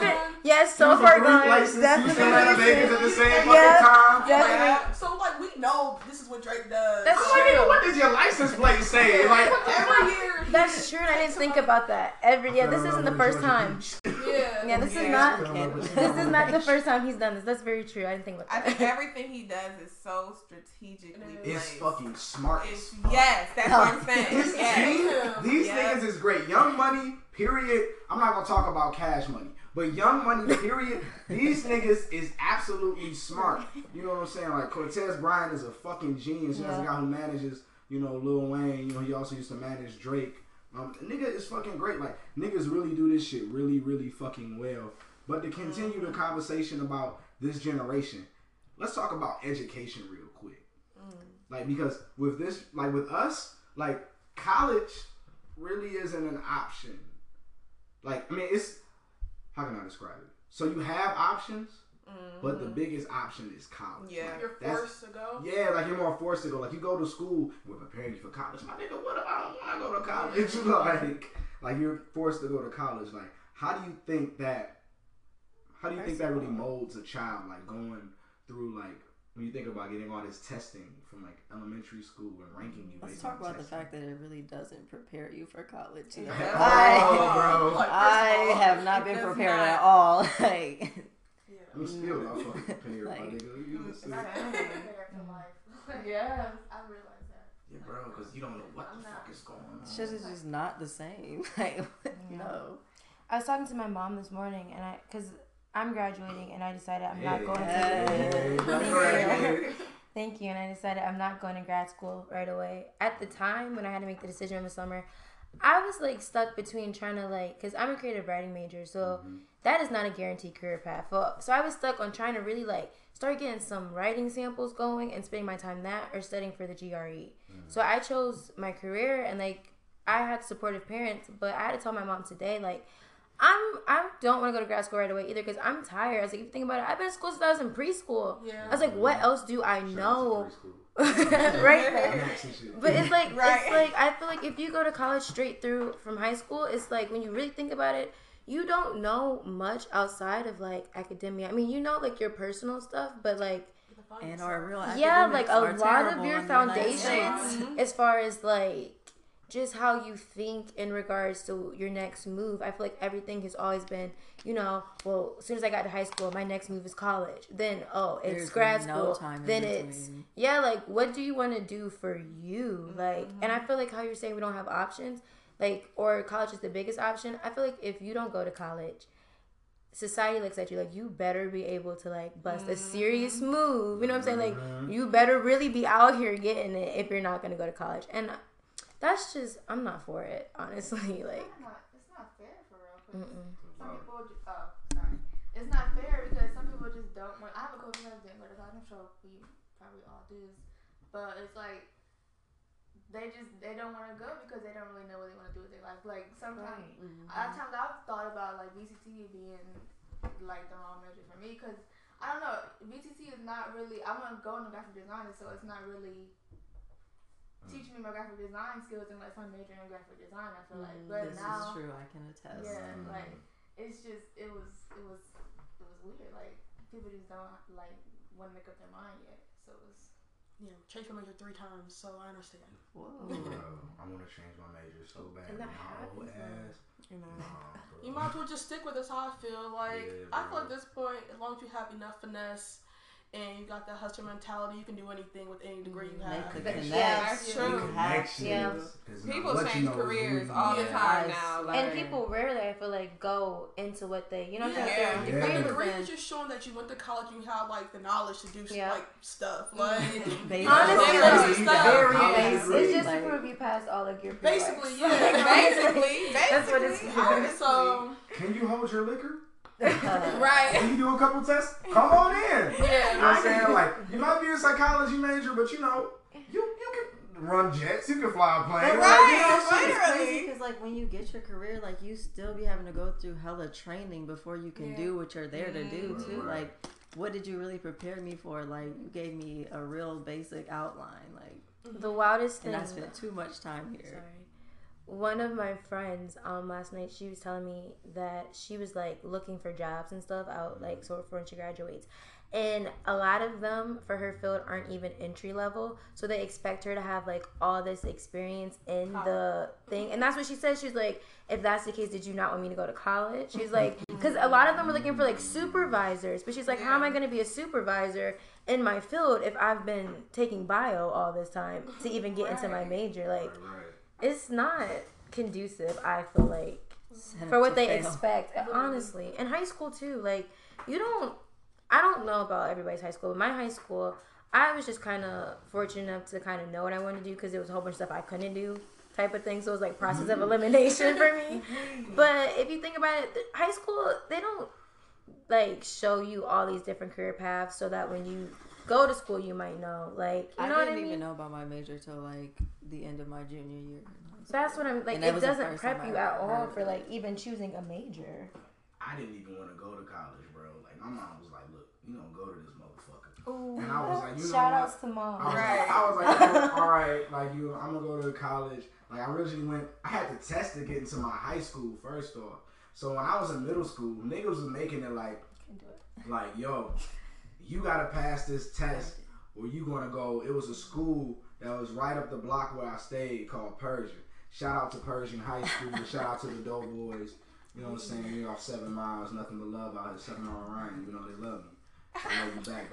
Yes, so far gone. License, Definitely. Houston and Vegas at the same fucking Yeah. time. Definitely. So like we know this is what Drake does. That's I'm So, like, true. nigga, what does your license plate say? Like, what the every year. That's true. And I didn't think about that. This isn't the first time. Yeah. Yeah, this is Yeah. not. Can't- This is not the first time he's done this. That's very true. I didn't think I about think that. everything he does is so strategically It is. It's placed. fucking smart. It's, yes, that's what I'm saying. These, Yes. these Yeah. niggas is great. Young Money, period. I'm not gonna talk about Cash Money, but Young Money, period. These niggas is absolutely smart. You know what I'm saying? Like Cortez Bryant is a fucking genius. That's the guy who manages, Lil Wayne. He also used to manage Drake. Nigga is fucking great. Like niggas really do this shit really, really fucking well. But to continue the conversation about this generation, let's talk about education real quick. Like because with this, like with us, like college really isn't an option. Like I mean, it's how can I describe it? So you have options, but the biggest option is college. Yeah. Like, You're that's- forced to go. Yeah, like you're more forced to go. Like you go to school, we're preparing you for college. My nigga, what if I don't want to go to college? like you're forced to go to college. Like how do you think that? How do you think that really molds a child? Like going through like when you think about getting all this testing from like elementary school and ranking you. Let's based talk on about the testing. fact that it really doesn't prepare you for college. Yeah. Oh, bro. Like, first of I all, have not it been does prepared not. at all. Like, Yeah. I'm still not fucking prepared, my Like- nigga. You It's see? not prepared for life. Yeah. I realize that. Yeah, bro, because you don't know what I'm the not. fuck is going on. shit is just not the same. Like, no. I was talking to my mom this morning, and because I'm graduating, and I decided I'm not going Hey, to. that's right. Thank you. And I decided I'm not going to grad school right away. At the time when I had to make the decision in the summer, I was like stuck between trying to because I'm a creative writing major, so that is not a guaranteed career path. So I was stuck on trying to really start getting some writing samples going and spending my time that or studying for the GRE. So I chose my career, and I had supportive parents, but I had to tell my mom today I don't want to go to grad school right away either because I'm tired. I was like, if you think about it, I've been in school since I was in preschool. Yeah. I was like, what else do I know? Shout out to preschool. Right there. Max and shit. But it's like Right. I feel like if you go to college straight through from high school, it's like when you really think about it, you don't know much outside of academia. I mean, your personal stuff, but And our real yeah, academics a are lot terrible of your in the United foundations States. as far as just how you think in regards to your next move. I feel like everything has always been, well, as soon as I got to high school, my next move is college. Then, it's There's grad no school. time in Then between. it's, what do you want to do for you? And I feel like how you're saying we don't have options, or college is the biggest option. I feel like if you don't go to college, society looks at you you better be able to bust a serious move. You know what I'm saying? You better really be out here getting it if you're not going to go to college. And that's just, I'm not for it, honestly. It's not fair for real. 'Cause some people, sorry. It's not fair because some people just don't want. I have a coach that didn't go to college. I'm sure we probably all do. But it's they don't want to go because they don't really know what they want to do with their life. Sometimes, at times I've thought about VCT being the wrong major for me because I don't know. VCT is not really. I want to go into graphic design, so it's not really teaching me my graphic design skills unless I'm majoring in graphic design. I feel but This now, is true. I can attest. yeah, it's just it was weird. People just don't want to make up their mind yet. So it's Changed my major 3 times, so I understand. Whoa. I want to change my major so bad. And that My whole happens, ass. Nah, bro. You might as well just stick with this. How I feel Yeah, I feel bro. at this point, as long as you have enough finesse and you got that hustler mentality, you can do anything with any degree you have. Make the That's connects. true. You have to. Yeah. People change careers all the Yeah. time I now. swear. And people rarely, I feel go into what they, you know what I'm Yeah. saying? Yeah. Their The degree degree was is in. just showing that you went to college and you have the knowledge to do Yeah. stuff. Basically. Honestly, Literally, very stuff. basic. It's just to Like- prove you passed all your prereqs. Basically, yeah. Basically, That's what it's honestly. So Can you hold your liquor? Right. Can you do a couple tests? Come on in. You know what yeah. I'm saying? You might be a psychology major, but you can run jets. You can fly a plane. Right. It's Literally. crazy because when you get your career, you still be having to go through hella training before you can do what you're there to do too. Right. What did you really prepare me for? You gave me a real basic outline. The wildest thing. And I spent too much time here. Sorry. one of my friends last night, she was telling me that she was like looking for jobs and stuff out like sort of when she graduates, and a lot of them for her field aren't even entry level, so they expect her to have like all this experience in the thing. And that's what she said. She's like, if that's the case, did you not want me to go to college? She's like, because a lot of them are looking for like supervisors, but she's like, how am I going to be a supervisor in my field if I've been taking bio all this time to even get into my major? Like, it's not conducive, I feel like, for what they expect, honestly. In high school, too. Like, I don't know about everybody's high school, but my high school, I was just kind of fortunate enough to kind of know what I wanted to do because there was a whole bunch of stuff I couldn't do type of thing. So it was like process of elimination for me. But if you think about it, high school, they don't, like, show you all these different career paths so that when you go to school, you might know. Like, you know what I mean? I didn't even know about my major till like the end of my junior year. That's what I'm like. It doesn't prep you at all for like even choosing a major. I didn't even want to go to college, bro. Like my mom was like, "Look, you don't go to this motherfucker." Ooh, and I was like, "You know shout what?" outs to mom. I was like, "All right, like I'm gonna go to college." Like I originally went. I had to test to get into my high school first off. So when I was in middle school, niggas was making it like, yo, you gotta pass this test or you gonna go. It was a school that was right up the block where I stayed called Persian. Shout out to Persian High School. Shout out to the Doughboys. You know what I'm saying? You're off 7 miles. Nothing but love out here. 7 Mile Ryan. You know they love me. I love you back,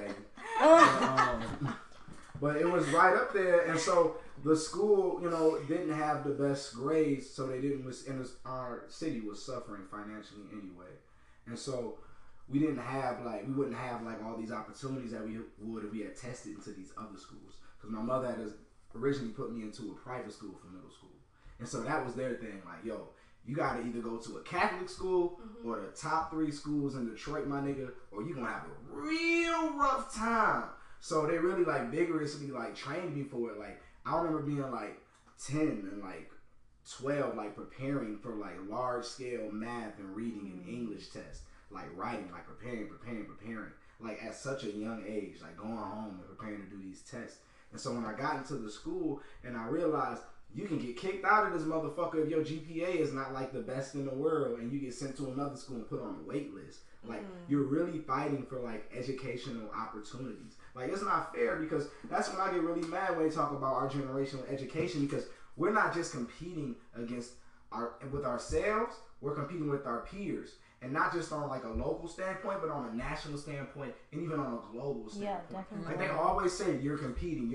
baby. But it was right up there. And so the school, you know, didn't have the best grades. So they didn't. And our city was suffering financially anyway. And so we wouldn't have like all these opportunities that we would if we had tested into these other schools. Because my mother had originally put me into a private school for middle school. And so that was their thing, like, yo, you gotta either go to a Catholic school or the top 3 schools in Detroit, my nigga, or you gonna have a real rough time. So they really like vigorously like trained me for it. Like I remember being like 10 and like 12, like preparing for like large scale math and reading and English tests, like writing, like preparing, like at such a young age, like going home and preparing to do these tests. And so when I got into the school and I realized you can get kicked out of this motherfucker if your GPA is not like the best in the world and you get sent to another school and put on a wait list. Like you're really fighting for like educational opportunities. Like it's not fair because that's when I get really mad when they talk about our generational education because we're not just competing with ourselves, we're competing with our peers. And not just on like a local standpoint, but on a national standpoint and even on a global standpoint. Yeah, definitely. Like they always say, you're competing.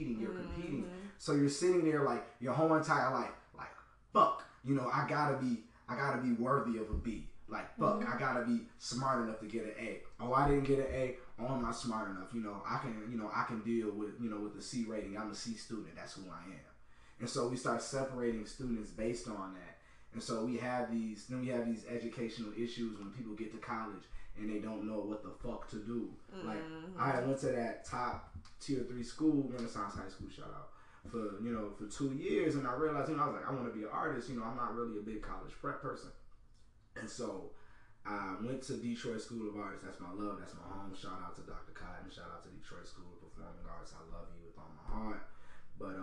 So you're sitting there like your whole entire life, like, fuck, you know, I gotta be worthy of a B. Like, fuck, I gotta be smart enough to get an A. Oh, I didn't get an A. Oh, I'm not smart enough. You know, I can deal with, with the C rating. I'm a C student. That's who I am. And so we start separating students based on that. And so we have these educational issues when people get to college and they don't know what the fuck to do. Like I went to that top tier 3 school, Renaissance High School, shout out, for 2 years, and I realized, I was like, I want to be an artist. I'm not really a big college prep person. And so I went to Detroit School of Arts. That's my love. That's my home. Shout out to Dr. Cotton. Shout out to Detroit School of Performing Arts. I love you with all my heart. But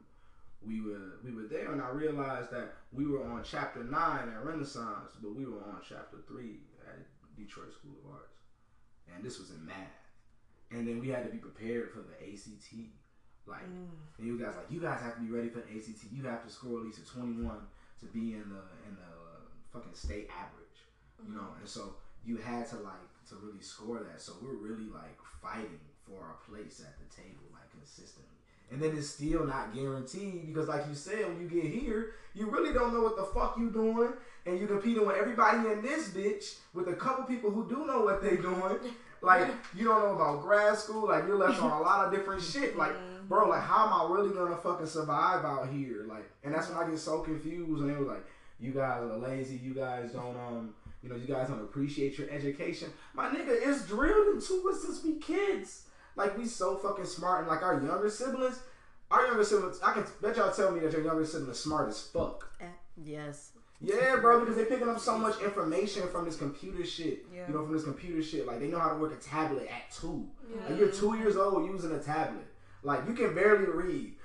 we were there, and I realized that we were on chapter 9 at Renaissance, but we were on chapter 3 at Detroit School of Arts, and this was in math. And then we had to be prepared for the ACT. Like, and you guys have to be ready for the ACT. You have to score at least a 21 to be in the fucking state average, you know. And so you had to really score that. So we're really like fighting for our place at the table, like consistently. And then it's still not guaranteed because, like you said, when you get here, you really don't know what the fuck you doing, and you're competing with everybody in this bitch with a couple people who do know what they doing. Like, you don't know about grad school. Like, you're left on a lot of different shit. Like, bro, like, how am I really gonna fucking survive out here? Like, and that's when I get so confused. And they were like, you guys are lazy. You guys don't you guys don't appreciate your education. My nigga, it's drilled into us since we kids. Like, we so fucking smart, and like our younger siblings, I can bet y'all tell me that your younger siblings smart as fuck. Yes. Yeah, bro, because they're picking up so much information from this computer shit. Yeah. From this computer shit. Like, they know how to work a tablet at 2. Yeah. Like, you're 2 years old using a tablet. Like, you can barely read.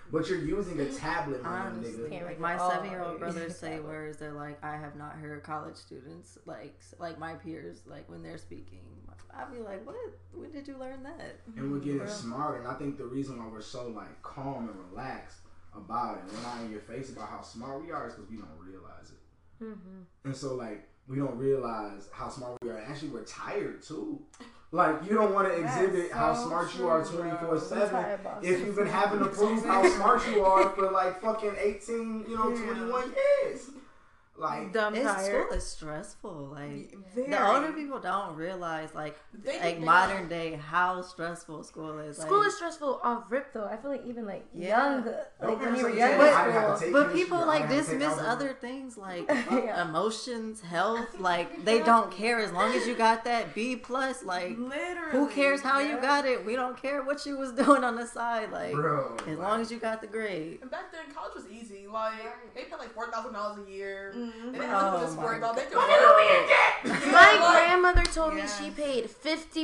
but you're using a tablet, my young Honestly, nigga. like my 7-year-old brothers say words they're like, I have not heard college students like my peers like when they're speaking. I'd be like, what? When did you learn that? And we're getting smarter, and I think the reason why we're so like calm and relaxed about it, and we're not in your face about how smart we are, is because we don't realize it. And so like we don't realize how smart we are. And actually, we're tired too. Like you don't want to exhibit how smart you are 24/7 if you've been having to prove how smart you are for like fucking 18, 21 years. Like School is stressful. Like the older people don't realize like modern day how stressful school is. School is stressful off rip though. I feel like even like young, like when you were young, but people like dismiss other things like emotions, health. Like they don't care as long as you got that B plus. Like literally, who cares how you got it? We don't care what you was doing on the side. Like as long as you got the grade. And back then, college was easy. Like they paid like $4,000 a year. They didn't have to just worry about they could work. My grandmother told me she paid $50.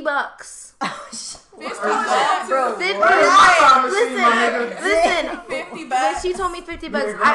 Bro, listen, $50. When she told me $50,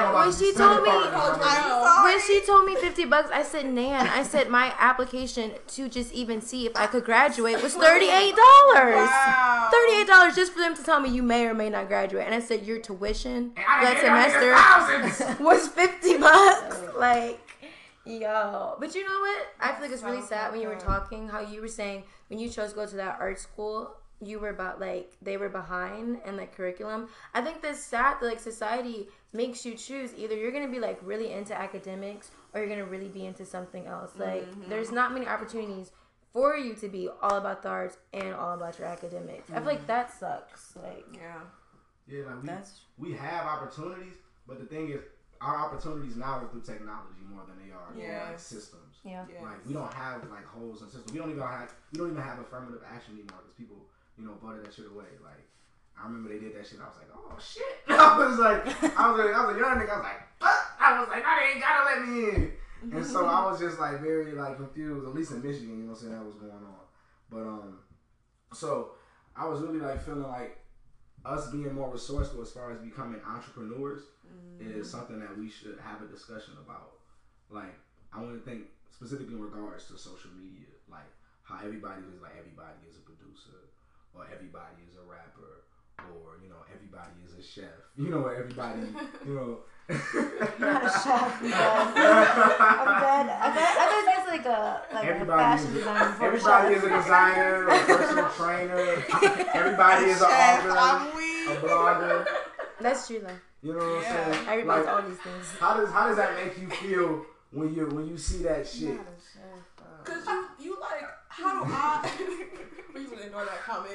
when she told me $50, I said, Nan, I said my application to just even see if I could graduate was $38. Wow. $38 just for them to tell me you may or may not graduate. And I said your tuition that semester was $50. Like, yo. But you know what? I feel like it's really sad when you were talking, how you were saying when you chose to go to that art school, you were about like they were behind in like curriculum. I think that's sad that like society makes you choose either you're gonna be like really into academics or you're gonna really be into something else. Like there's not many opportunities for you to be all about the arts and all about your academics. I feel like that sucks. Like like we have opportunities, but the thing is our opportunities now are through technology more than they are like systems. Like we don't have like holes in systems. We don't even have affirmative action anymore because people butter that shit away. Like I remember they did that shit. I was like, oh shit. I was a young nigga. I was like, fuck. I was like, they ain't gotta let me in. And so I was just like very like confused. At least in Michigan, you know what I'm saying, that was going on. But so I was really like feeling like us being more resourceful as far as becoming entrepreneurs is something that we should have a discussion about. Like I want to think specifically in regards to social media, like how everybody is a producer. Or everybody is a rapper, or everybody is a chef. Or everybody, Not a chef. I'm dead. I bet it's like a fashion designer. Everybody is a designer, a personal trainer. Everybody is an author, a blogger. That's true though. You know what I'm saying? Everybody's all these things. How does that make you feel when you see that shit? Cause you like, how do I? We're gonna ignore that comment.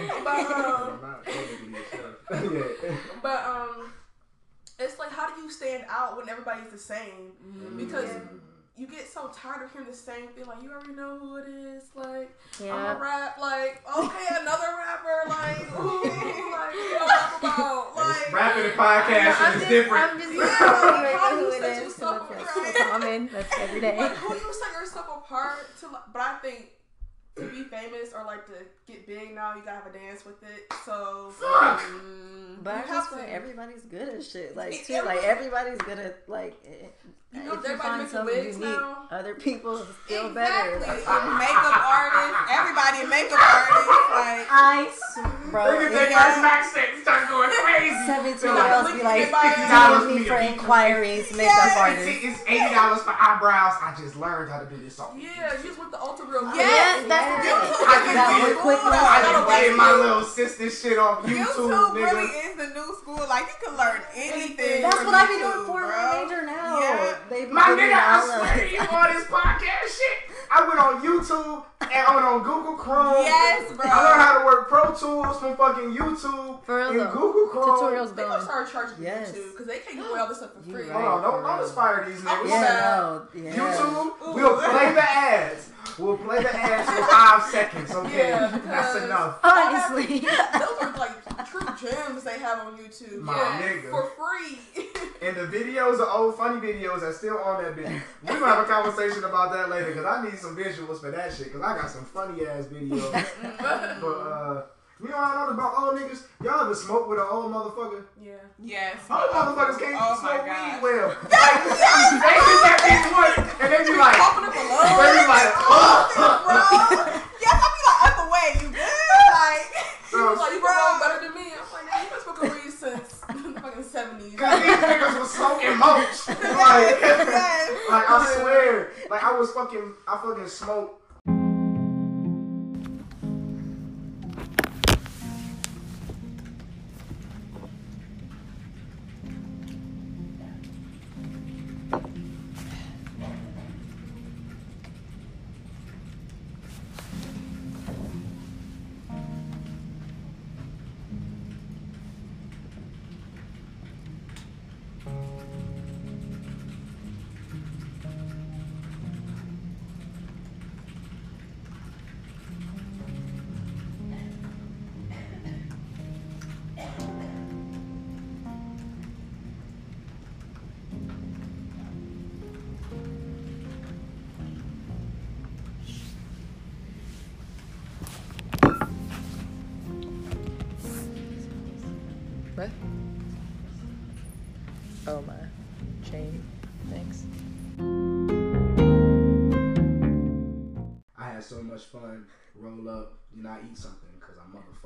But it's like, how do you stand out when everybody's the same? Because you get so tired of hearing the same thing. Like, you already know who it is. Like, I'm a rap. Like, okay, another rapper. Like, who? Like, who y'all rap about? Like, rapping and podcasting is different. I'm just how do you set yourself apart? Common. That's every day. Like, who do you set yourself apart to? But I think to be famous or like to get big now, you gotta have a dance with it. So, but I just feel like everybody's good at shit. Like too, like everybody's good at like. You know, everybody making wigs now. Other people feel better. Makeup artists, everybody makeup artists. Like bro, they get their smack stick and start going crazy. 17-year-olds be like $50 me for inquiries, makeup artists. It's $80 for eyebrows. I just learned how to do this song. Yeah, you just went the ultra real quick. Yes, that's I just did my little sister shit on YouTube. YouTube really is the new school. Like you can learn anything. That's what I be doing for my major now. Yeah. My nigga, I swear to you on this podcast shit. I went on YouTube and I went on Google Chrome. Yes, bro. I learned how to work Pro Tools from fucking YouTube and Google Chrome. Tutorials They gonna start charging you too, because they can't give away all this stuff for free. Hold on, don't inspire these niggas. Yeah. YouTube, we'll play the ads. We'll play the ads for 5 seconds, okay? That's enough. Honestly. Those are like true gems they have on YouTube. My nigga. For free. And the videos, the old funny videos are still on that video. We're going to have a conversation about that later because I need some visuals for that shit because I got some funny ass videos. But You know what I know about old niggas? Y'all ever smoke with an old motherfucker? Yeah. Yes. Old motherfuckers can't Oh my smoke gosh. weed well. Like, they hit that bitch once, and they be like, Open up a load. they be like, Bro. Yes, I be like, other way, you good? Like, He was like, you can roll better than me. I'm like, yeah, you been smoking weed since the fucking 70s. cause these niggas was smoking mulch. Like, like I swear, like I fucking smoked. What? Oh, my chain. Thanks. I had so much fun. Roll up, I eat something because I'm motherfucking